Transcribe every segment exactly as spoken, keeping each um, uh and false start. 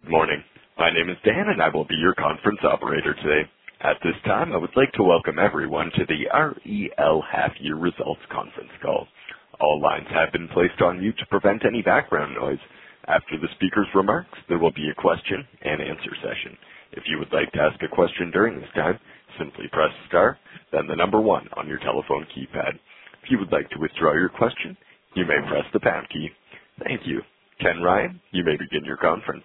Morning. My name is Dan, and I will be your conference operator today. At this time, I would like to welcome everyone to the R E L Half-Year Results Conference Call. All lines have been placed on mute to prevent any background noise. After the speaker's remarks, there will be a question and answer session. If you would like to ask a question during this time, simply press star, then the number one on your telephone keypad. If you would like to withdraw your question, you may press the pound key. Thank you. Ken Ryan, you may begin your conference.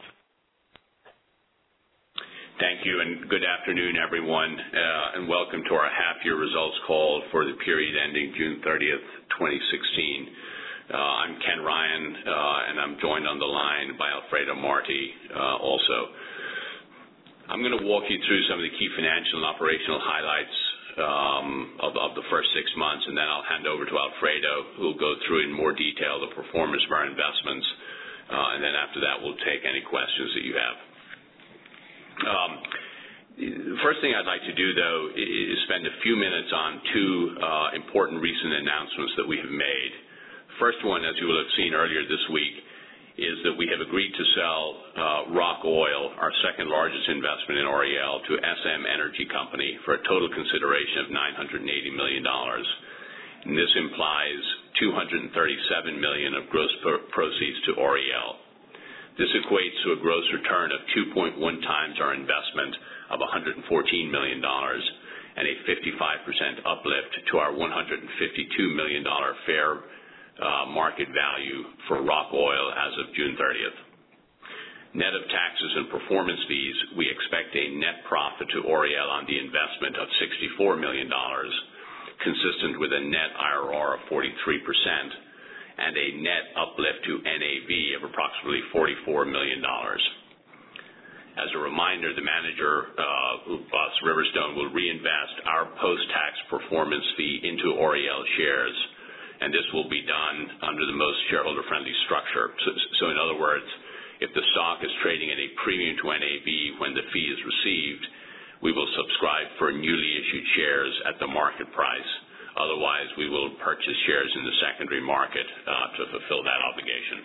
Thank you, and good afternoon, everyone, uh, and welcome to our half-year results call for the period ending June thirtieth, twenty sixteen. Uh, I'm Ken Ryan, uh, and I'm joined on the line by Alfredo Marti uh, also. I'm going to walk you through some of the key financial and operational highlights um, of, of the first six months, and then I'll hand over to Alfredo, who will go through in more detail the performance of our investments, uh, and then after that we'll take any questions that you have. Um, the first thing I'd like to do, though, is spend a few minutes on two uh, important recent announcements that we have made. First one, as you will have seen earlier this week, is that we have agreed to sell uh, Rock Oil, our second largest investment in R E L, to S M Energy Company for a total consideration of nine hundred eighty million dollars. And this implies two hundred thirty-seven million dollars of gross pro- proceeds to R E L. This equates to a gross return of two point one times our investment of one hundred fourteen million dollars and a fifty-five percent uplift to our one hundred fifty-two million dollars fair uh, market value for Rock Oil as of June thirtieth. Net of taxes and performance fees, we expect a net profit to R E L on the investment of sixty-four million dollars, consistent with a net I R R of forty-three percent, and a net uplift to N A V of approximately forty-four million dollars. As a reminder, the manager, uh, us, Riverstone, will reinvest our post-tax performance fee into R E L shares, and this will be done under the most shareholder-friendly structure. So, so in other words, if the stock is trading at a premium to N A V when the fee is received, we will subscribe for newly issued shares at the market price. Otherwise, we will purchase shares in the secondary market uh, to fulfill that obligation.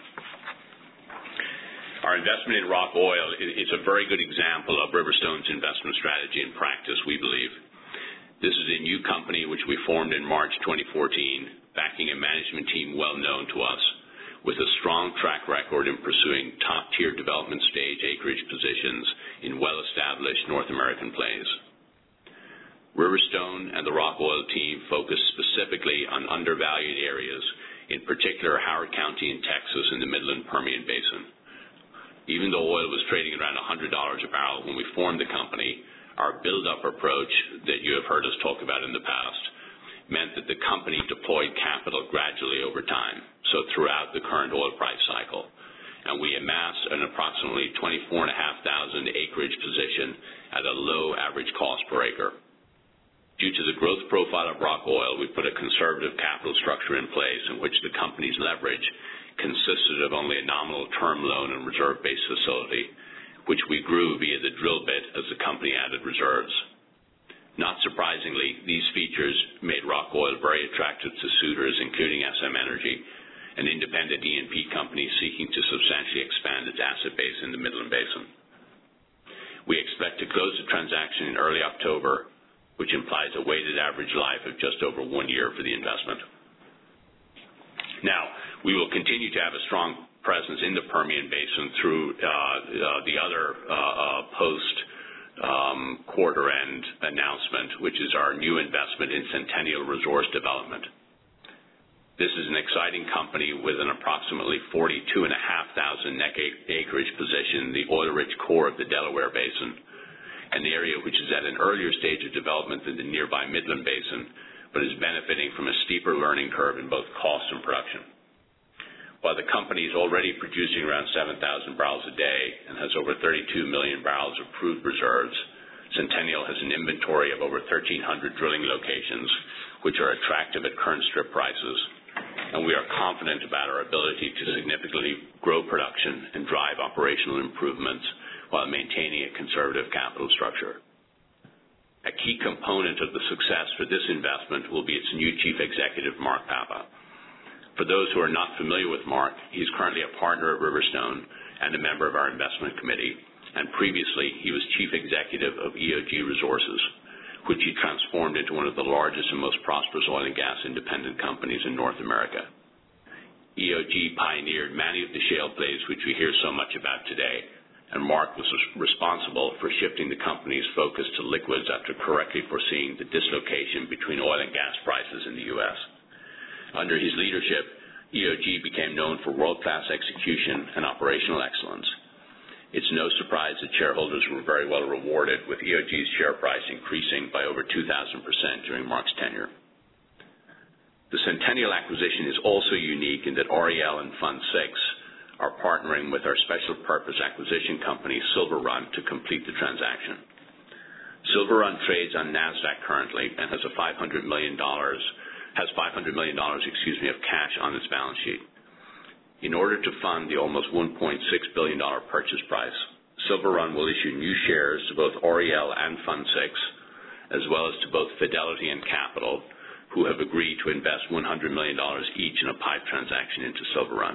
Our investment in Rock Oil is a very good example of Riverstone's investment strategy in practice, we believe. This is a new company which we formed in March twenty fourteen, backing a management team well known to us, with a strong track record in pursuing top-tier development stage acreage positions in well-established North American plays. Riverstone and the Rock Oil team focus specifically on undervalued areas, in particular Howard County in Texas and the Midland Permian Basin. Even though oil was trading around one hundred dollars a barrel when we formed the company, our build-up approach that you have heard us talk about in the past meant that the company deployed capital gradually over time, so throughout the current oil price cycle. And we amassed an approximately twenty-four thousand five hundred acreage position at a low average cost per acre. Due to the growth profile of Rock Oil, we put a conservative capital structure in place in which the company's leverage consisted of only a nominal term loan and reserve-based facility, which we grew via the drill bit as the company added reserves. Not surprisingly, these features made Rock Oil very attractive to suitors, including S M Energy, an independent E and P company seeking to substantially expand its asset base in the Midland Basin. We expect to close the transaction in early October, which implies a weighted average life of just over one year for the investment. Now, we will continue to have a strong presence in the Permian Basin through uh, uh, the other uh, uh, post-quarter-end um, announcement, which is our new investment in Centennial Resource Development. This is an exciting company with an approximately forty-two thousand five hundred net acreage position in the oil-rich core of the Delaware Basin, an area which is at an earlier stage of development than the nearby Midland Basin, but is benefiting from a steeper learning curve in both cost and production. While the company is already producing around seven thousand barrels a day and has over thirty-two million barrels of proved reserves, Centennial has an inventory of over thirteen hundred drilling locations, which are attractive at current strip prices, and we are confident about our ability to significantly grow production and drive operational improvements while maintaining a conservative capital structure. A key component of the success for this investment will be its new chief executive, Mark Papa. For those who are not familiar with Mark, he's currently a partner at Riverstone and a member of our investment committee, and previously he was chief executive of E O G Resources, which he transformed into one of the largest and most prosperous oil and gas independent companies in North America. E O G pioneered many of the shale plays which we hear so much about today, and Mark was responsible for shifting the company's focus to liquids after correctly foreseeing the dislocation between oil and gas prices in the U S. Under his leadership, E O G became known for world-class execution and operational excellence. It's no surprise that shareholders were very well rewarded, with E O G's share price increasing by over two thousand percent during Mark's tenure. The Centennial acquisition is also unique in that R E L and Fund six are partnering with our special purpose acquisition company, Silver Run, to complete the transaction. Silver Run trades on NASDAQ currently and has a five hundred million dollars has five hundred million dollars, excuse me, of cash on its balance sheet. In order to fund the almost one point six billion dollars purchase price, Silver Run will issue new shares to both R E L and Fund six, as well as to both Fidelity and Capital, who have agreed to invest one hundred million dollars each in a PIPE transaction into Silver Run.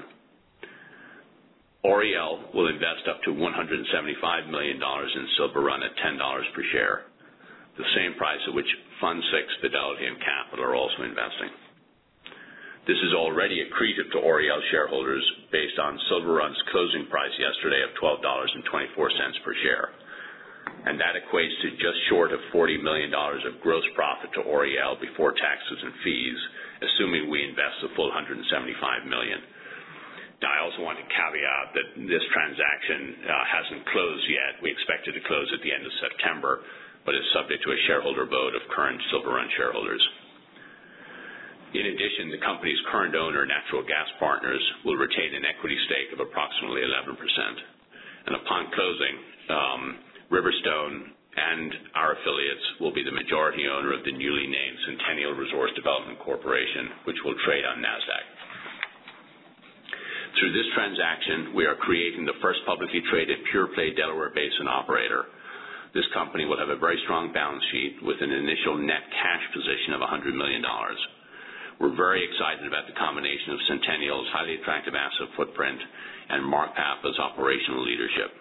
R E L will invest up to one hundred seventy-five million dollars in Silver Run at ten dollars per share, the same price at which Fund six, Fidelity, and Capital are also investing. This is already accretive to R E L shareholders based on Silver Run's closing price yesterday of twelve dollars and twenty-four cents per share, and that equates to just short of forty million dollars of gross profit to R E L before taxes and fees, assuming we invest the full one hundred seventy-five million dollars. Now, I also want to caveat that this transaction uh, hasn't closed yet. We expect it to close at the end of September, but is subject to a shareholder vote of current Silver Run shareholders. In addition, the company's current owner, Natural Gas Partners, will retain an equity stake of approximately eleven percent. And upon closing, um, Riverstone and our affiliates will be the majority owner of the newly named Centennial Resource Development Corporation, which will trade on NASDAQ. Through this transaction, we are creating the first publicly traded pure-play Delaware Basin operator. This company will have a very strong balance sheet with an initial net cash position of one hundred million dollars. We're very excited about the combination of Centennial's highly attractive asset footprint and Mark Papa's operational leadership.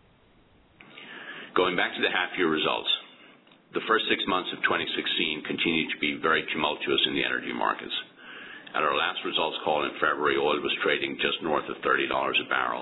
Going back to the half-year results, the first six months of twenty sixteen continued to be very tumultuous in the energy markets. At our last results call in February, oil was trading just north of thirty dollars a barrel.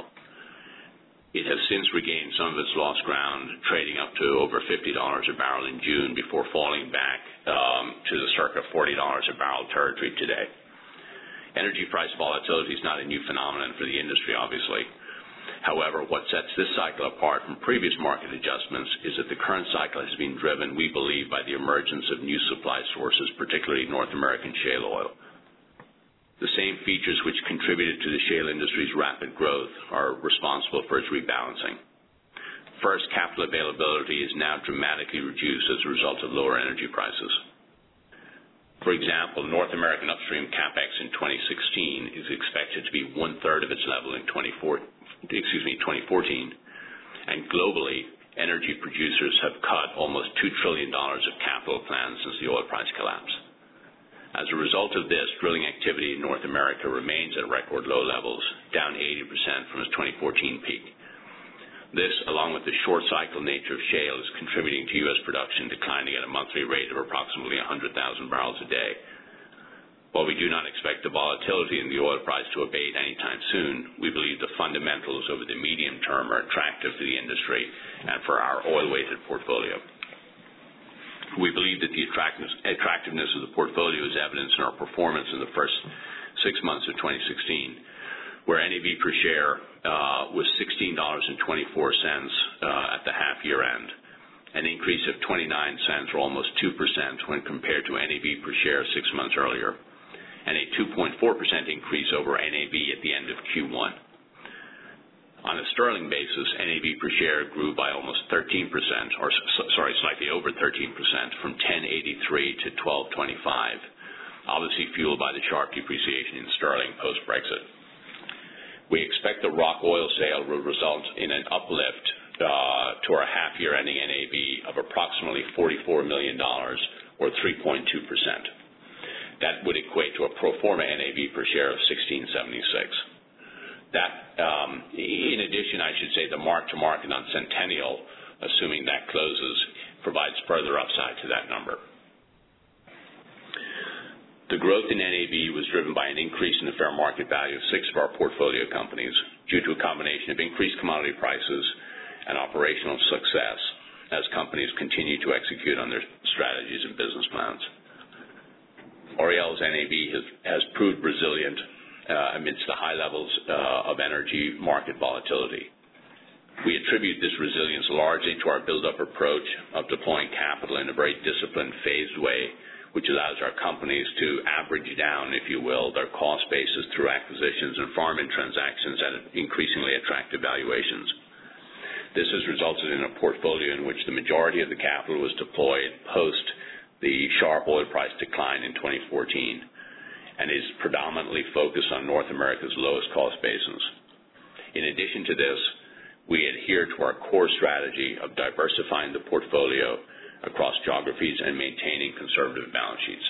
It has since regained some of its lost ground, trading up to over fifty dollars a barrel in June before falling back um, to the circa forty dollars a barrel territory today. Energy price volatility is not a new phenomenon for the industry, obviously. However, what sets this cycle apart from previous market adjustments is that the current cycle has been driven, we believe, by the emergence of new supply sources, particularly North American shale oil. The same features which contributed to the shale industry's rapid growth are responsible for its rebalancing. First, capital availability is now dramatically reduced as a result of lower energy prices. For example, North American upstream capex in twenty sixteen is expected to be one-third of its level in twenty fourteen, and globally, energy producers have cut almost two trillion dollars of capital plans since the oil price collapse. As a result of this, drilling activity in North America remains at record low levels, down eighty percent from its twenty fourteen peak. This, along with the short cycle nature of shale, is contributing to U S production declining at a monthly rate of approximately one hundred thousand barrels a day. While we do not expect the volatility in the oil price to abate anytime soon, we believe the fundamentals over the medium term are attractive to the industry and for our oil-weighted portfolio. We believe that the attractiveness of the portfolio is evidenced in our performance in the first six months of twenty sixteen, where N A V per share uh, was sixteen dollars and twenty-four cents uh, at the half-year end, an increase of twenty-nine cents or almost two percent when compared to N A V per share six months earlier, and a two point four percent increase over N A V at the end of Q one. On a sterling basis, N A V per share grew by almost thirteen percent, or sorry, slightly over thirteen percent, from ten eighty-three to twelve twenty-five, obviously fueled by the sharp depreciation in sterling post-Brexit. We expect the Rock oil sale will result in an uplift uh, to our half-year ending N A V of approximately forty-four million dollars, or three point two percent. That would equate to a pro forma N A V per share of sixteen seventy-six. that, um, in addition, I should say the mark-to-market on Centennial, assuming that closes, provides further upside to that number. The growth in N A V was driven by an increase in the fair market value of six of our portfolio companies due to a combination of increased commodity prices and operational success as companies continue to execute on their strategies and business plans. Oriel's N A V has, has proved resilient uh, amidst the high levels uh, of energy market volatility. We attribute this resilience largely to our build-up approach of deploying capital in a very disciplined, phased way, which allows our companies to average down, if you will, their cost basis through acquisitions and farm-in transactions at increasingly attractive valuations. This has resulted in a portfolio in which the majority of the capital was deployed post the sharp oil price decline in twenty fourteen and is predominantly focused on North America's lowest cost basins. In addition to this, we adhere to our core strategy of diversifying the portfolio across geographies and maintaining conservative balance sheets.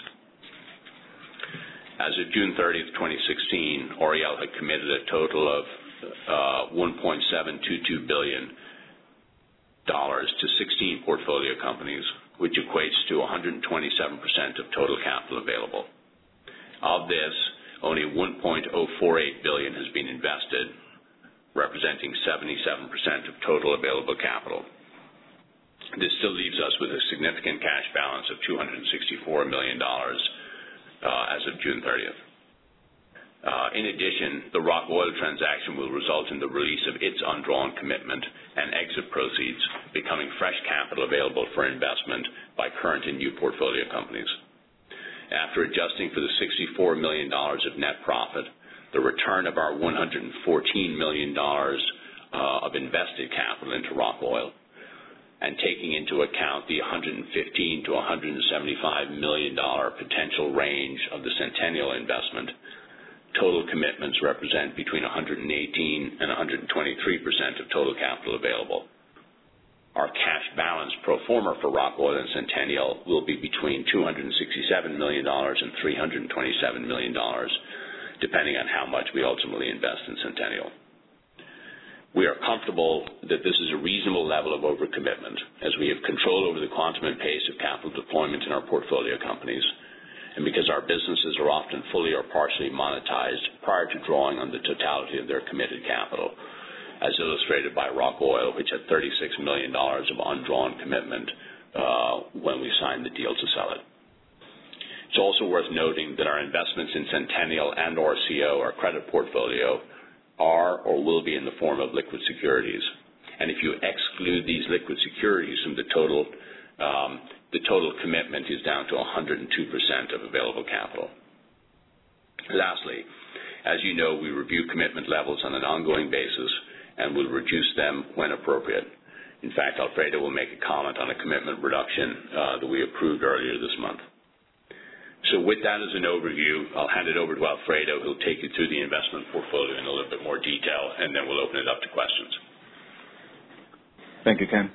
As of June thirtieth, twenty sixteen, Oriel had committed a total of uh, one point seven two two billion dollars to sixteen portfolio companies, which equates to one hundred twenty-seven percent of total capital available. Of this, only one point zero four eight billion dollars has been invested, representing seventy-seven percent of total available capital. This still leaves us with a significant cash balance of two hundred sixty-four million dollars uh, as of June thirtieth. Uh, in addition, the Rock Oil transaction will result in the release of its undrawn commitment and exit proceeds, becoming fresh capital available for investment by current and new portfolio companies. After adjusting for the sixty-four million dollars of net profit, the return of our one hundred fourteen million dollars uh, of invested capital into Rock Oil, and taking into account the one hundred fifteen to one hundred seventy-five million dollars potential range of the Centennial investment, total commitments represent between one hundred eighteen and one hundred twenty-three percent of total capital available. Our cash balance pro forma for Rock Oil and Centennial will be between two hundred sixty-seven million dollars and three hundred twenty-seven million dollars, depending on how much we ultimately invest in Centennial. We are comfortable that this is a reasonable level of overcommitment, as we have control over the quantum and pace of capital deployment in our portfolio companies, and because our businesses are often fully or partially monetized prior to drawing on the totality of their committed capital, as illustrated by Rock Oil, which had thirty-six million dollars of undrawn commitment uh, when we signed the deal to sell it. It's also worth noting that our investments in Centennial and R C O, our credit portfolio, are or will be in the form of liquid securities. And if you exclude these liquid securities from the total, um, the total commitment is down to one hundred two percent of available capital. Lastly, as you know, we review commitment levels on an ongoing basis and will reduce them when appropriate. In fact, Alfredo will make a comment on a commitment reduction uh, that we approved earlier this month. So with that as an overview, I'll hand it over to Alfredo, who'll take you through the investment portfolio in a little bit more detail, and then we'll open it up to questions. Thank you, Ken.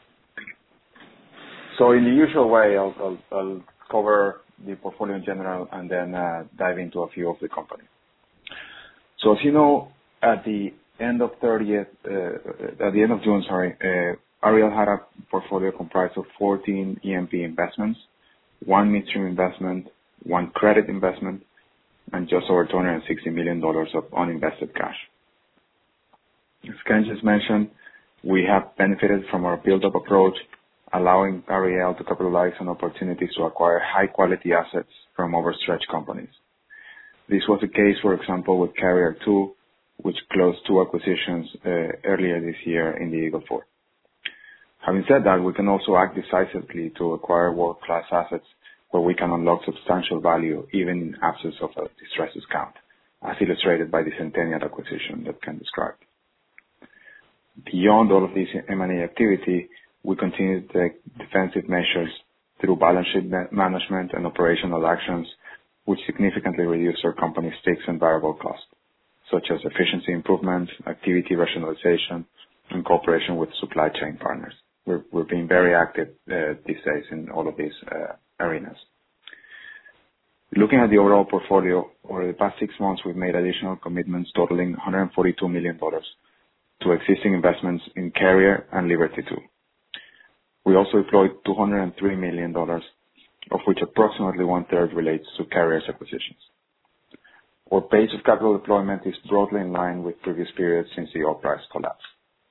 So in the usual way, I'll, I'll, I'll cover the portfolio in general and then uh, dive into a few of the companies. So as you know, at the end of thirtieth, uh, at the end of June, sorry, uh, Oriel had a portfolio comprised of fourteen E M P investments, one midstream investment, one credit investment, and just over two hundred sixty million dollars of uninvested cash. As Ken just mentioned, we have benefited from our build-up approach, allowing Oriel to capitalize on opportunities to acquire high-quality assets from overstretched companies. This was the case, for example, with Carrier two, which closed two acquisitions uh, earlier this year in the Eagle Ford. Having said that, we can also act decisively to acquire world-class assets where we can unlock substantial value even in absence of a distress discount, as illustrated by the Centennial acquisition that Ken described. Beyond all of this M and A activity, we continue to take defensive measures through balance sheet management and operational actions, which significantly reduce our company's fixed and variable costs, such as efficiency improvements, activity rationalization, and cooperation with supply chain partners. We're, we're being very active uh, these days in all of these uh, arenas. Looking at the overall portfolio, over the past six months, we've made additional commitments totaling one hundred forty-two million dollars to existing investments in Carrier and Liberty two. We also deployed two hundred three million dollars, of which approximately one-third relates to Carrier's acquisitions. Our pace of capital deployment is broadly in line with previous periods since the oil price collapse.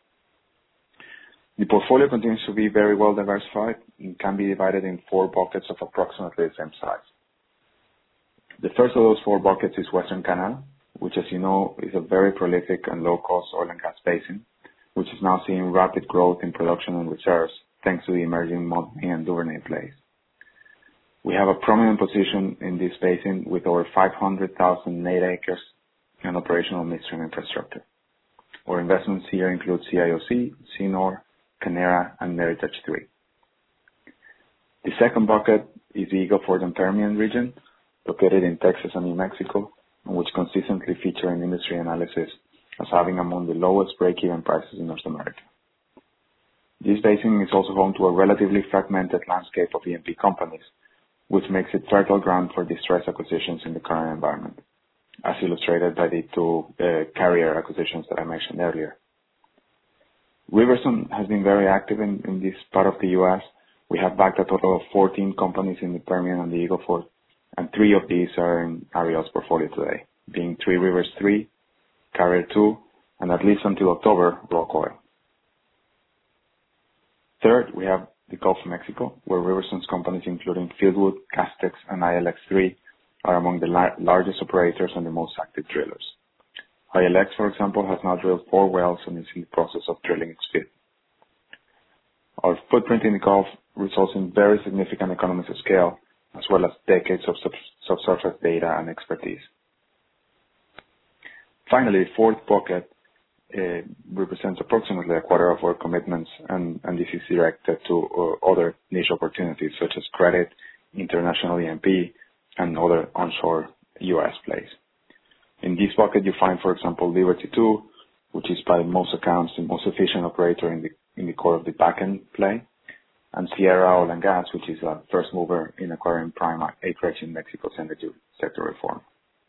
The portfolio continues to be very well diversified and can be divided in four buckets of approximately the same size. The first of those four buckets is Western Canada, which, as you know, is a very prolific and low-cost oil and gas basin, which is now seeing rapid growth in production and reserves thanks to the emerging Montney and Duvernay plays. We have a prominent position in this basin with over five hundred thousand net acres and operational midstream infrastructure. Our investments here include C I O C, C N O R, Canera, and Meritage three. The second bucket is the Eagle Ford and Permian region, located in Texas and New Mexico, and which consistently feature in industry analysis as having among the lowest break-even prices in North America. This basin is also home to a relatively fragmented landscape of E and P companies, which makes it fertile ground for distressed acquisitions in the current environment, as illustrated by the two uh, Carrier acquisitions that I mentioned earlier. Riverstone has been very active in, in this part of the U S. We have backed a total of fourteen companies in the Permian and the Eagle Ford, and three of these are in Ariel's portfolio today, being Three Rivers three, Carrier two, and at least until October, Rock Oil. Third, we have the Gulf of Mexico, where Riverstone's companies, including Fieldwood, Castex, and I L X three, are among the la- largest operators and the most active drillers. I L X, for example, has now drilled four wells and is in the process of drilling its fifth. Our footprint in the Gulf results in very significant economies of scale, as well as decades of sub- subsurface data and expertise. Finally, the fourth bucket uh, represents approximately a quarter of our commitments, and, and this is directed to uh, other niche opportunities such as credit, international E and P, and other onshore U S plays. In this bucket, you find, for example, Liberty two, which is by most accounts the most efficient operator in the in the core of the Bakken play, and Sierra Oil and Gas, which is a first mover in acquiring prime acreage in Mexico's energy sector reform.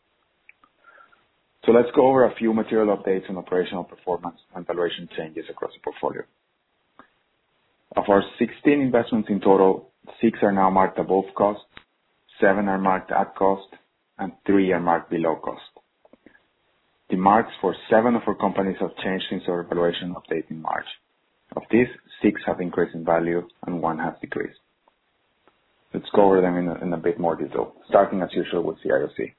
So let's go over a few material updates on operational performance and valuation changes across the portfolio. Of our sixteen investments in total, six are now marked above cost, seven are marked at cost, and three are marked below cost. The marks for seven of our companies have changed since our valuation update in March. Of these, six have increased in value and one has decreased. Let's go over them in a, in a bit more detail, starting as usual with C I O C.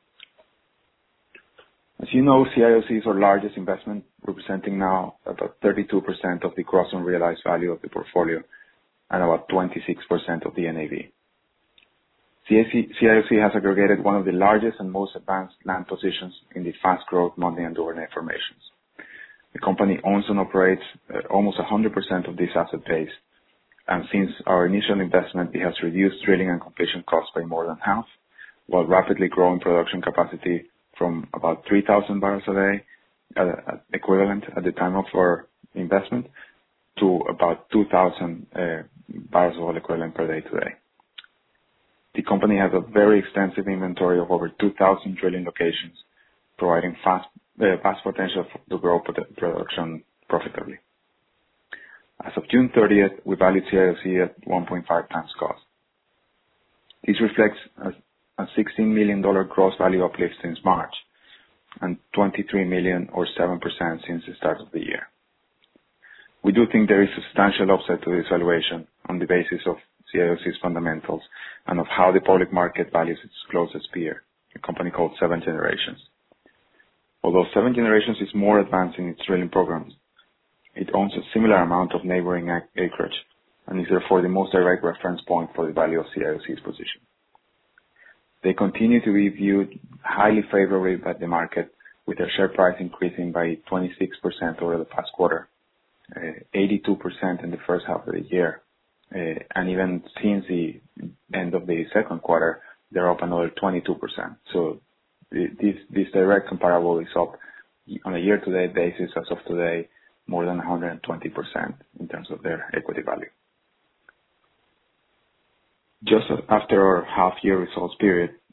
As you know, C I O C is our largest investment, representing now about thirty-two percent of the gross unrealized value of the portfolio and about twenty-six percent of the N A V. C I O C has aggregated one of the largest and most advanced land positions in the fast-growth Montney and Duvernay formations. The company owns and operates uh, almost one hundred percent of this asset base, and since our initial investment, it has reduced drilling and completion costs by more than half, while rapidly growing production capacity from about three thousand barrels a day uh, equivalent at the time of our investment to about two thousand uh, barrels of oil equivalent per day today. The company has a very extensive inventory of over two thousand drilling locations, providing fast, uh, vast potential to grow production profitably. As of June thirtieth, we valued C I O C at one point five times cost. This reflects a, a sixteen million dollars gross value uplift since March and twenty-three million dollars or seven percent since the start of the year. We do think there is substantial upside to this valuation on the basis of C I O C's fundamentals and of how the public market values its closest peer, a company called Seven Generations. Although Seven Generations is more advanced in its drilling programs, it owns a similar amount of neighboring acreage and is therefore the most direct reference point for the value of C I O C's position. They continue to be viewed highly favorably by the market, with their share price increasing by twenty-six percent over the past quarter, uh, eighty-two percent in the first half of the year, uh, and even since the end of the second quarter, they're up another twenty-two percent. So this, this direct comparable is up on a year-to-date basis as of today more than one hundred twenty percent in terms of their equity value. Just after our half-year results period,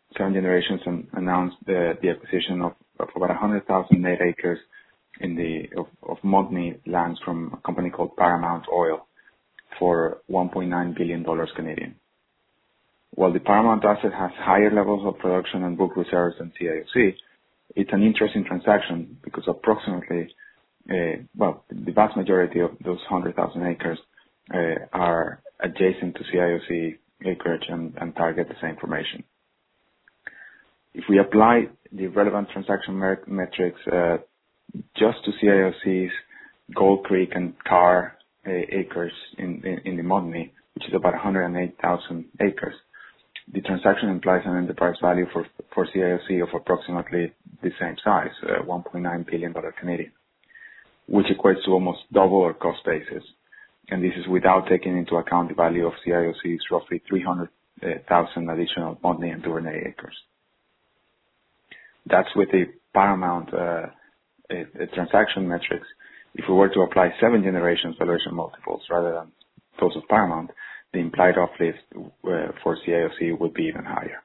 Seven Generations announced the, the acquisition of, of about one hundred thousand net acres in the of, of Montney lands from a company called Paramount Oil for one point nine billion dollars Canadian. While the Paramount asset has higher levels of production and book reserves than C I O C, it's an interesting transaction because approximately, uh, well, the vast majority of those one hundred thousand acres uh, are adjacent to C I O C acreage and, and target the same formation. If we apply the relevant transaction mer- metrics uh, just to C I O C's Gold Creek and Carr uh, acres in, in, in the Montney, which is about one hundred eight thousand acres, the transaction implies an enterprise value for, for C I O C of approximately the same size, uh, one point nine billion dollars Canadian, which equates to almost double our cost basis. And this is without taking into account the value of C I O C's roughly three hundred thousand additional Montney and Duvernay acres. That's with the Paramount uh, a, a transaction metrics. If we were to apply Seven Generations valuation multiples rather than those of Paramount, the implied uplift uh, for C I O C would be even higher.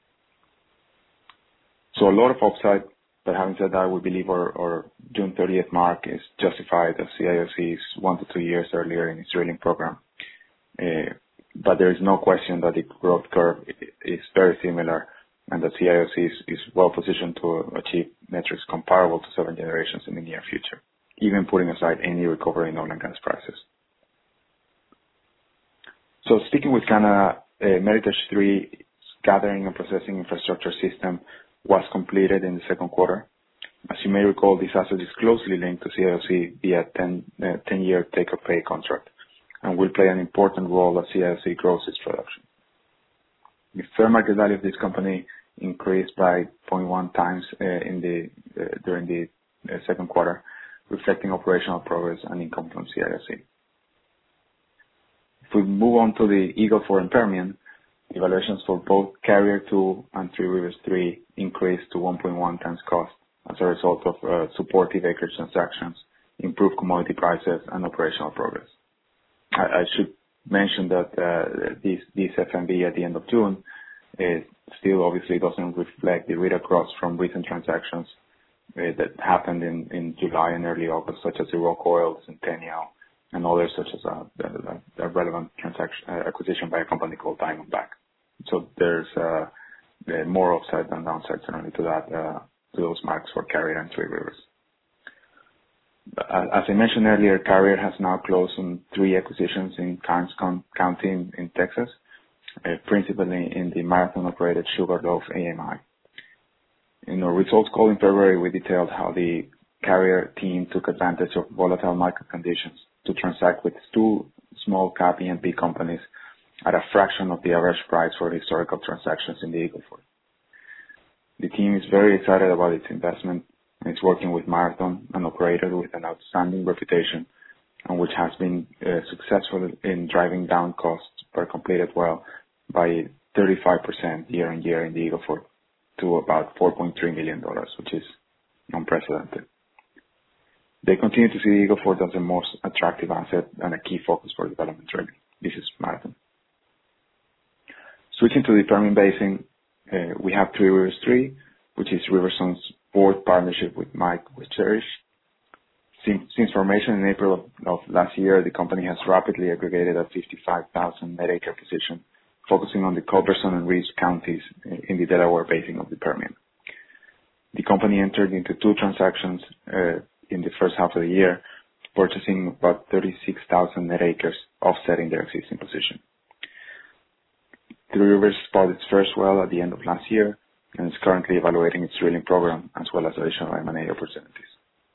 So a lot of upside, but having said that, we believe our, our June thirtieth mark is justified as C I O C is one to two years earlier in its drilling program. Uh, but there is no question that the growth curve is very similar and that C I O C is, is well positioned to achieve metrics comparable to Seven Generations in the near future, even putting aside any recovery in oil and gas prices. So sticking with Canada, uh, Meritage three's gathering and processing infrastructure system was completed in the second quarter. As you may recall, this asset is closely linked to C I O C via a ten-year take-or-pay contract and will play an important role as C I O C grows its production. The fair market value of this company increased by zero point one times uh, in the uh, during the uh, second quarter, reflecting operational progress and income from C I O C. If we move on to the Eagle Ford and Permian, evaluations for both Carrier two and Three Rivers three increased to one point one times cost as a result of uh, supportive acreage transactions, improved commodity prices, and operational progress. I, I should mention that uh, this, this F M V at the end of June is still obviously doesn't reflect the read across from recent transactions uh, that happened in, in July and early August, such as the Rock Oil, Centennial, and others such as a, a, a relevant transaction uh, acquisition by a company called Diamondback. So there's uh, uh, more upside than downside certainly to that uh, to those marks for Carrier and Three Rivers. As I mentioned earlier, Carrier has now closed on three acquisitions in Karnes County in, in Texas, uh, principally in the Marathon-operated Sugarloaf A M I. In our results call in February, we detailed how the Carrier team took advantage of volatile market conditions to transact with two small cap E and P companies at a fraction of the average price for historical transactions in the Eagle Ford. The team is very excited about its investment and is working with Marathon, an operator with an outstanding reputation and which has been uh, successful in driving down costs per completed well by thirty-five percent year on year in the Eagle Ford to about four point three million dollars, which is unprecedented. They continue to see the Eagle Ford as the most attractive asset and a key focus for development drilling. This is Marathon. Switching to the Permian Basin, uh, we have Three Rivers three, which is Riversong's fourth partnership with Mike with Cherish. Since, since formation in April of, of last year, the company has rapidly aggregated a fifty-five thousand net acre position, focusing on the Culberson and Reeves counties in the Delaware Basin of the Permian. The company entered into two transactions uh, in the first half of the year, purchasing about thirty-six thousand net acres, offsetting their existing position. Three Rivers spotted its first well at the end of last year and is currently evaluating its drilling program as well as additional M and A opportunities.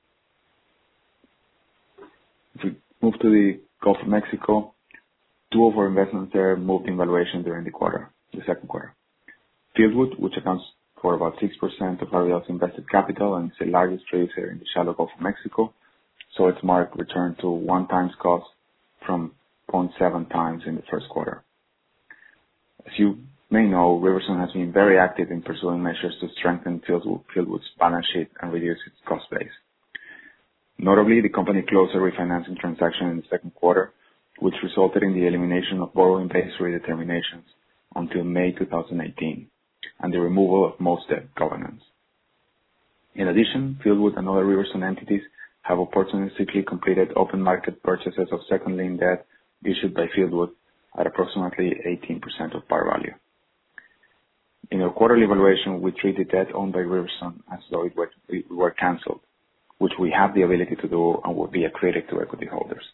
If we move to the Gulf of Mexico, two of our investments there moved in valuation during the quarter, the second quarter. Fieldwood, which accounts for about six percent of R E L's invested capital and is the largest producer in the shallow Gulf of Mexico, saw its mark return to one times cost from zero point seven times in the first quarter. As you may know, Riverstone has been very active in pursuing measures to strengthen Fieldwood, Fieldwood's balance sheet and reduce its cost base. Notably, the company closed a refinancing transaction in the second quarter, which resulted in the elimination of borrowing base redeterminations until May two thousand eighteen, and the removal of most debt governance. In addition, Fieldwood and other Riverstone entities have opportunistically completed open market purchases of second lien debt issued by Fieldwood at approximately eighteen percent of par value. In our quarterly evaluation, we treat the debt owned by Riverstone as though it were, it were cancelled, which we have the ability to do and would be accretive to equity holders.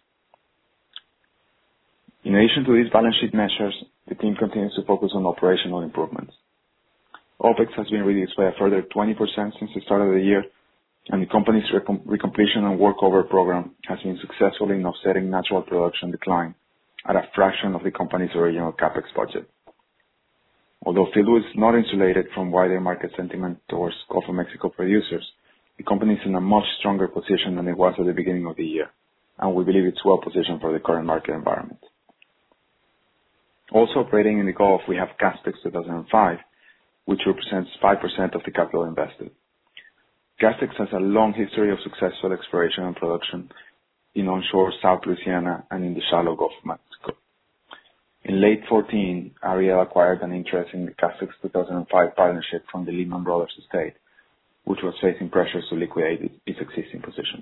In addition to these balance sheet measures, the team continues to focus on operational improvements. OPEX has been reduced by a further twenty percent since the start of the year, and the company's recom- recompletion and workover program has been successful in offsetting natural production decline at a fraction of the company's original CapEx budget. Although Fieldwood is not insulated from wider market sentiment towards Gulf of Mexico producers, the company is in a much stronger position than it was at the beginning of the year, and we believe it's well positioned for the current market environment. Also operating in the Gulf, we have Castex two thousand five, which represents five percent of the capital invested. Castex has a long history of successful exploration and production in onshore South Louisiana and in the shallow Gulf of Mexico. In late fourteen, Ariel acquired an interest in the Castex two thousand five partnership from the Lehman Brothers estate, which was facing pressures to liquidate its existing positions.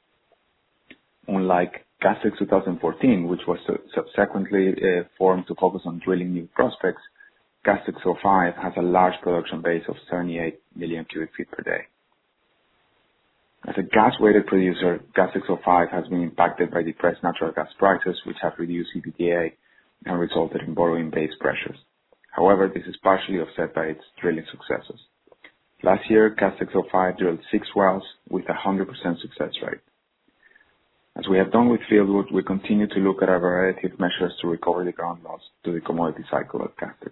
Unlike Castex two thousand fourteen, which was subsequently uh, formed to focus on drilling new prospects, Castex oh five has a large production base of seventy-eight million cubic feet per day. As a gas-weighted producer, Castex oh five has been impacted by depressed natural gas prices, which have reduced E B T A and resulted in borrowing-based pressures. However, this is partially offset by its drilling successes. Last year, Castex oh five drilled six wells with a one hundred percent success rate. As we have done with Fieldwood, we continue to look at a variety of measures to recover the ground loss to the commodity cycle at Castex.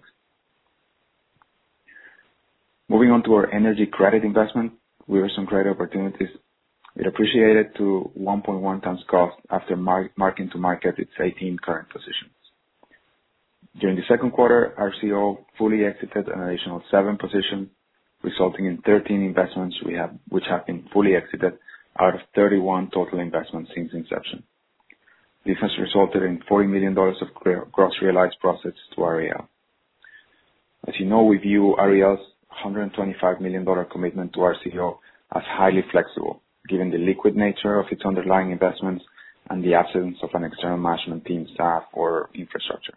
Moving on to our energy credit investment, Riverstone Credit Opportunities, it appreciated to one point one times cost after mar- marking to market its eighteen current positions. During the second quarter, R C O fully exited an additional seven positions, resulting in thirteen investments we have, which have been fully exited out of thirty-one total investments since inception. This has resulted in forty million dollars of gross realized profits to R E L. As you know, we view R E L's one hundred twenty-five million dollars commitment to R C O as highly flexible, given the liquid nature of its underlying investments and the absence of an external management team, staff, or infrastructure.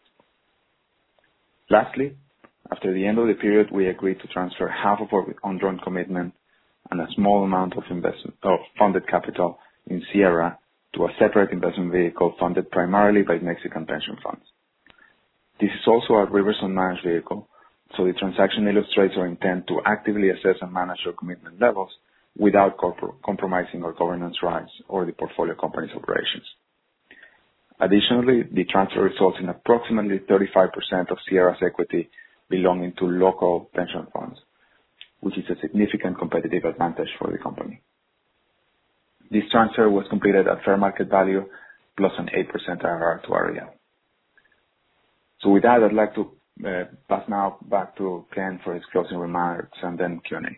Lastly, after the end of the period, we agreed to transfer half of our undrawn commitment and a small amount of investment of funded capital in Sierra to a separate investment vehicle funded primarily by Mexican pension funds. This is also a Riverstone managed vehicle, so the transaction illustrates our intent to actively assess and manage our commitment levels without corpor- compromising our governance rights or the portfolio company's operations. Additionally, the transfer results in approximately thirty-five percent of Sierra's equity belonging to local pension funds, which is a significant competitive advantage for the company. This transfer was completed at fair market value plus an eight percent I R R to R E L. So with that, I'd like to uh, pass now back to Ken for his closing remarks and then Q and A.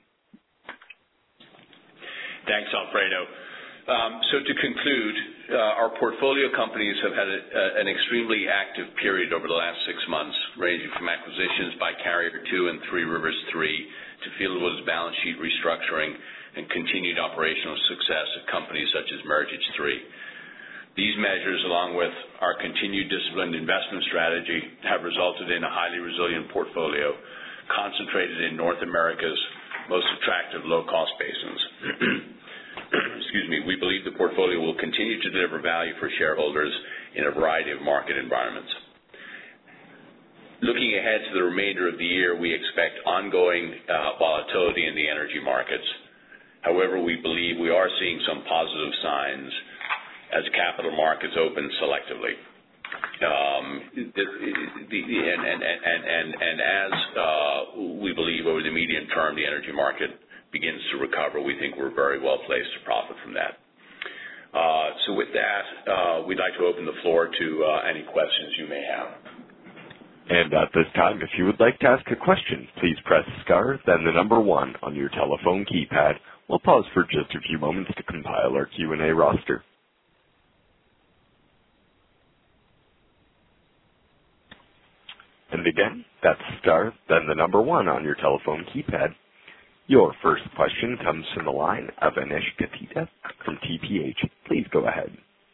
Thanks, Alfredo. Um, so to conclude, uh, our portfolio companies have had a, a, an extremely active period over the last six months, ranging from acquisitions by Carrier two and Three Rivers three to Fieldwood's balance sheet restructuring and continued operational success of companies such as Meritage three. These measures, along with our continued disciplined investment strategy, have resulted in a highly resilient portfolio concentrated in North America's most attractive low-cost basins. Excuse me, we believe the portfolio will continue to deliver value for shareholders in a variety of market environments. Looking ahead to the remainder of the year, we expect ongoing uh, volatility in the energy markets. However, we believe we are seeing some positive signs as capital markets open selectively. Um, the, the, and, and, and, and, and as uh, we believe over the medium term the energy market begins to recover, we think we're very well placed to profit from that. Uh, so with that, uh, we'd like to open the floor to uh, any questions you may have. And at this time, if you would like to ask a question, please press star, then the number one on your telephone keypad. We'll pause for just a few moments to compile our Q and A roster. And And again, that's star, then the number one on your telephone keypad. Your first question comes from the line of Anish Katia from T P H. Please go ahead.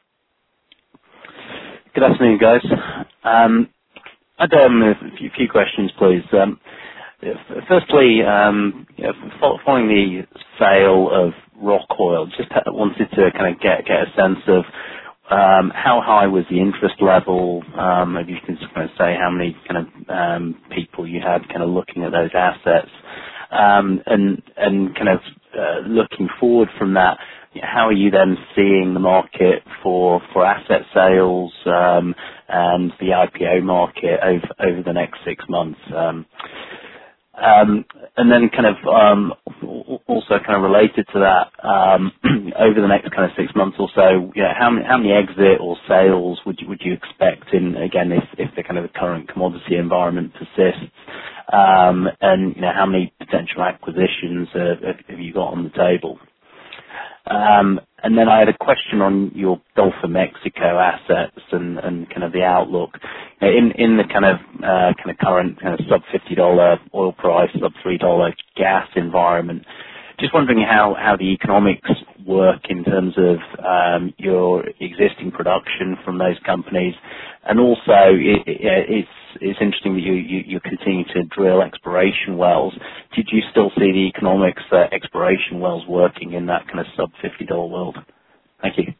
Good afternoon, guys. Um, I had um, a few, few questions, please. Um, firstly, um, you know, following the sale of Rockoil, just wanted to kind of get get a sense of um, how high was the interest level. Um, maybe you can kind of say how many kind of um, people you had kind of looking at those assets. Um, and and kind of uh, looking forward from that, how are you then seeing the market for for asset sales um, and the I P O market over over the next six months? Um, um, and then kind of um, also kind of related to that, um, over the next kind of six months or so, you know, how many how many exit or sales would you would you expect in, again, if if the kind of the current commodity environment persists? Um, and, you know, how many potential acquisitions uh, have you got on the table? Um, and then I had a question on your Gulf of Mexico assets and, and kind of the outlook. In in the kind of uh, kind of current kind of sub fifty dollar oil price, sub three dollar gas environment, just wondering how, how the economics work in terms of um, your existing production from those companies. And also, it, it, it's it's interesting that you, you, you continue to drill exploration wells. Did you still see the economics for exploration wells working in that kind of sub fifty dollar world? Thank you.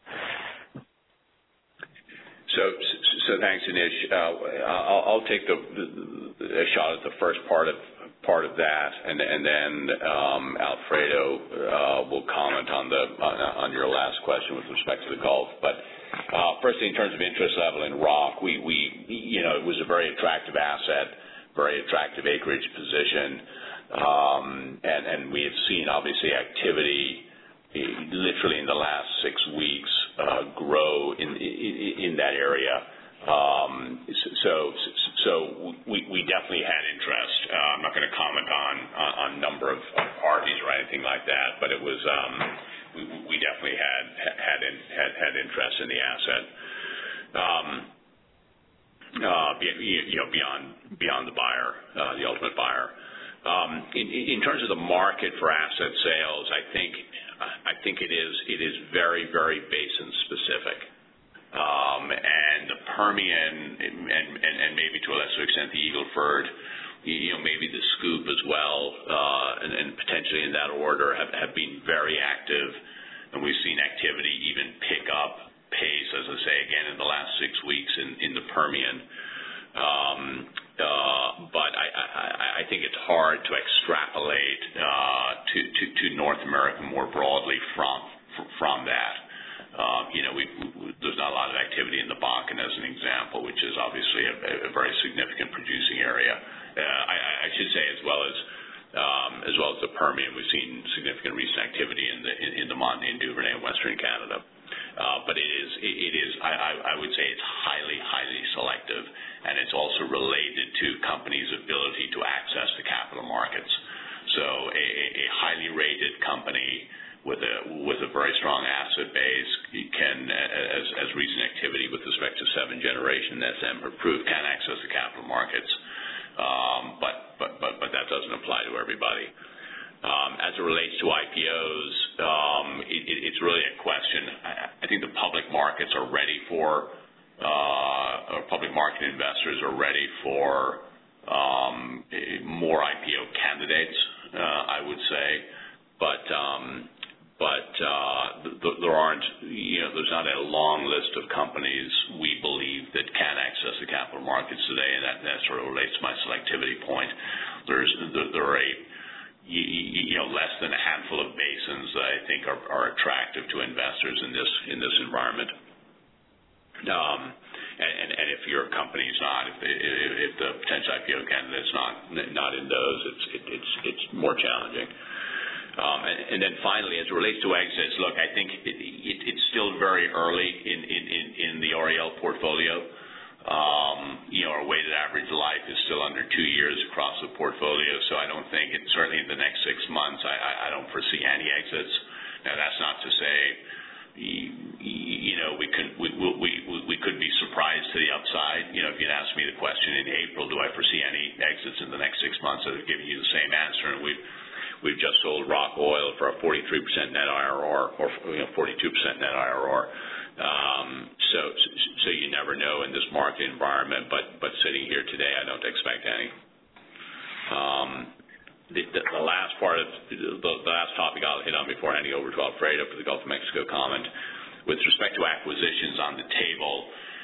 So, so thanks, Anish. Uh, I'll, I'll take the, the, a shot at the first part of part of that, and, and then um, Alfredo uh, will comment on the on, on your last question with respect to the Gulf. But uh, firstly, in terms of interest level in Rock, we, we you know it was a very attractive asset, very attractive acreage position, um, and and we have seen obviously activity literally in the last six weeks uh, grow in, in in that area. Um, so so we, we definitely had interest. Uh, I'm not going to comment on, on on number of, of parties or anything like that, but it was um, we, we definitely had had in, had had interest in the asset. Um, uh, you know, beyond beyond the buyer, uh, the ultimate buyer. Um, in, in terms of the market for asset sales, I think I think it is it is very very basin specific. Um, and the Permian, and, and, and maybe to a lesser extent the Eagle Ford, you know, maybe the Scoop as well, uh, and, and potentially in that order, have, have been very active, and we've seen activity even pick up pace, as I say again, in the last six weeks in, in the Permian. Um, uh, but I, I, I think it's hard to extrapolate uh, to, to, to North America more broadly from from that. Uh, you know, we, we, there's not a lot of activity in the Bakken, as an example, which is obviously a, a very significant producing area. Uh, I, I should say, as well as um, as well as the Permian, we've seen significant recent activity in the in, in the Montney and Duvernay in Western Canada. Uh, but it is it, it is I, I would say it's highly highly selective, and it's also related to companies' ability to access the capital markets. So a, a highly rated company with a with a very strong asset base can, as as recent activity with respect to seven generation S M approved, can access the capital markets, um, but but but but that doesn't apply to everybody. Um, as it relates to I P Os, um, it, it, it's really a question. I, I think the public markets are ready for, uh, or public market investors are ready for um, more I P O candidates. Uh, I would say, but. Um, But uh, th- there aren't, you know, there's not a long list of companies we believe that can access the capital markets today, and that, that sort of relates to my selectivity point. There's there, there are a, you, you know, less than a handful of basins that I think are, are attractive to investors in this in this environment. Um, and, and, and if your company's not, if the, if the potential I P O candidate's not not in those, it's it, it's it's more challenging. Um, and, and then finally, as it relates to exits, look, I think it, it, it's still very early in, in, in, in the Oriel portfolio. Um, you know, our weighted average life is still under two years across the portfolio, so I don't think, it, certainly in the next six months, I, I, I don't foresee any exits. Now, that's not to say, you know, we could we, we, we, we could be surprised to the upside. You know, if you'd asked me the question in April, do I foresee instead of giving you the same answer. And we've we've just sold Rock Oil for a forty-three percent net I R R, or you know, forty-two percent net I R R. Um, so so you never know in this market environment. But but sitting here today, I don't expect any. Um, the, the, the last part of the, the last topic I'll hit on before handing over to Alfredo for the Gulf of Mexico comment, with respect to acquisitions on the table.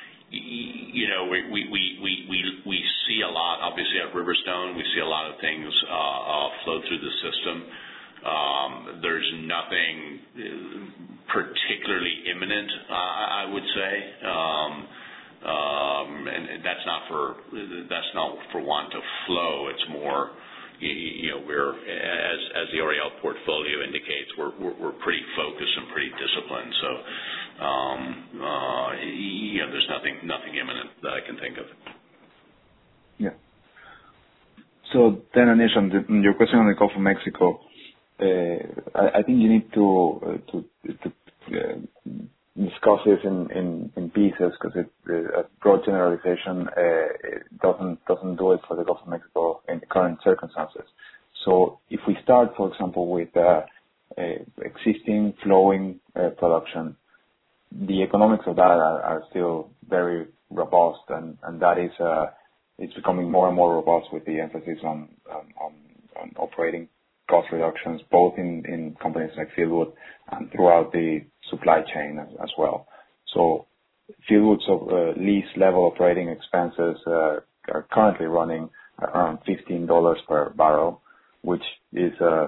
You know, we we, we, we, we we see a lot, obviously at Riverstone, we see a lot of things uh, uh, flow through the system. Um, there's nothing particularly imminent, uh, I would say, um, um, and that's not for that's not for want of flow. It's more, you, you know, we're as as the Oriel portfolio indicates, we're, we're we're pretty focused and pretty disciplined. So. Um, uh, you know, there's nothing, nothing imminent that I can think of. Yeah. So then, Anish, on the, your question on the Gulf of Mexico, uh, I, I think you need to uh, to, to uh, discuss this in, in, in pieces, because uh, a broad generalization uh, it doesn't doesn't do it for the Gulf of Mexico in the current circumstances. So if we start, for example, with uh, uh, existing flowing uh, production, the economics of that are, are still very robust, and, and that is uh, it's becoming more and more robust with the emphasis on on, on, on operating cost reductions, both in, in companies like Fieldwood and throughout the supply chain as, as well. So Fieldwood's uh, lease level operating expenses uh, are currently running around fifteen dollars per barrel, which is uh,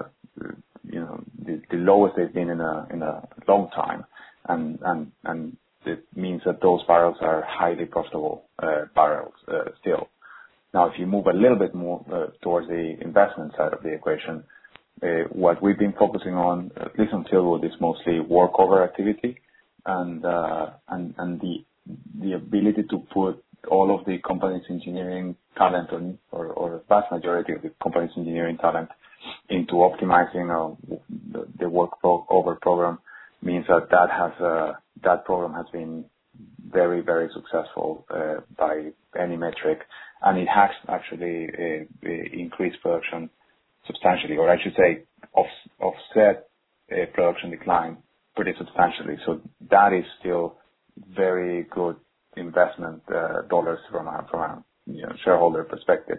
you know the, the lowest they've been in a in a long time. And, and, and it means that those barrels are highly profitable uh, barrels uh, still. Now, if you move a little bit more uh, towards the investment side of the equation, uh, what we've been focusing on, at least on Fieldwood, is mostly workover activity and uh, and and the the ability to put all of the company's engineering talent, on, or, or the vast majority of the company's engineering talent, into optimizing uh, the, the workover program. Means that that has uh, that program has been very, very successful uh, by any metric, and it has actually uh, increased production substantially, or I should say, off, offset uh, production decline pretty substantially. So that is still very good investment uh, dollars from a, from a you know, shareholder perspective.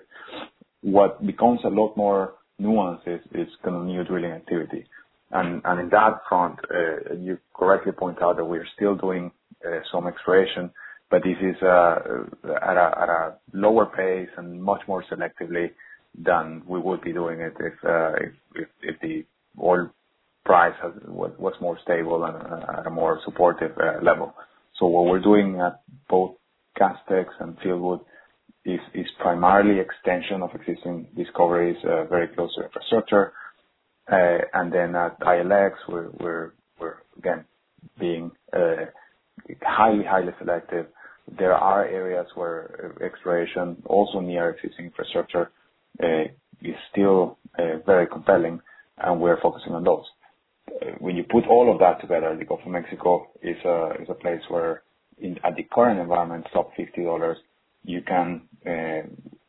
What becomes a lot more nuanced is, is kind of new drilling activity. And, and in that front, uh, you correctly point out that we're still doing uh, some exploration, but this is uh, at, a, at a lower pace and much more selectively than we would be doing it if uh, if, if, if the oil price has, was, was more stable and uh, at a more supportive uh, level. So what we're doing at both Castex and Fieldwood is, is primarily extension of existing discoveries uh, very close to infrastructure. Uh, and then at I L X, we're, we're, we're again, being uh, highly, highly selective. There are areas where exploration, also near existing infrastructure, uh, is still uh, very compelling, and we're focusing on those. Uh, when you put all of that together, the Gulf of Mexico is a, is a place where, in, at the current environment, sub fifty dollars, you can uh,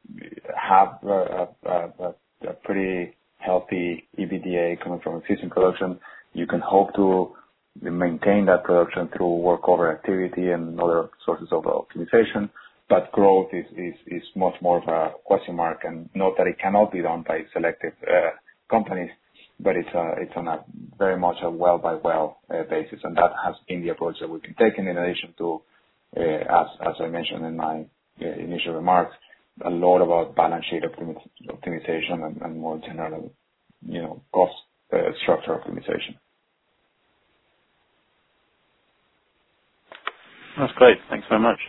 have a, a, a, a pretty healthy E B D A coming from existing production. You can hope to maintain that production through workover activity and other sources of optimization, but growth is, is, is much more of a question mark, and note that it cannot be done by selective uh, companies, but it's a, it's on a very much a well by well uh, basis, and that has been the approach that we've been taking, in addition to, uh, as, as I mentioned in my uh, initial remarks, a lot about balance sheet optimi- optimization and, and more general, you know, cost uh, structure optimization. That's great. Thanks very much.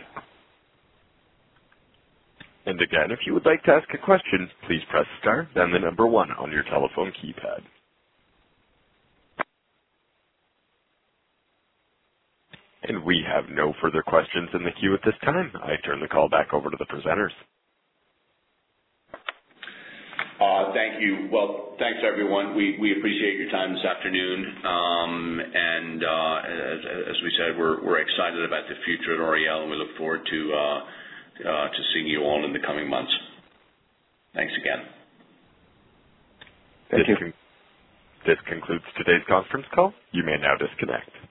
And again, if you would like to ask a question, please press star, then the number one on your telephone keypad. And we have no further questions in the queue at this time. I turn the call back over to the presenters. Uh, thank you. Well, thanks, everyone. We we appreciate your time this afternoon. Um, and uh, as, as we said, we're we're excited about the future at Oriel, and we look forward to uh, uh, to seeing you all in the coming months. Thanks again. Thank this you. Con- this concludes today's conference call. You may now disconnect.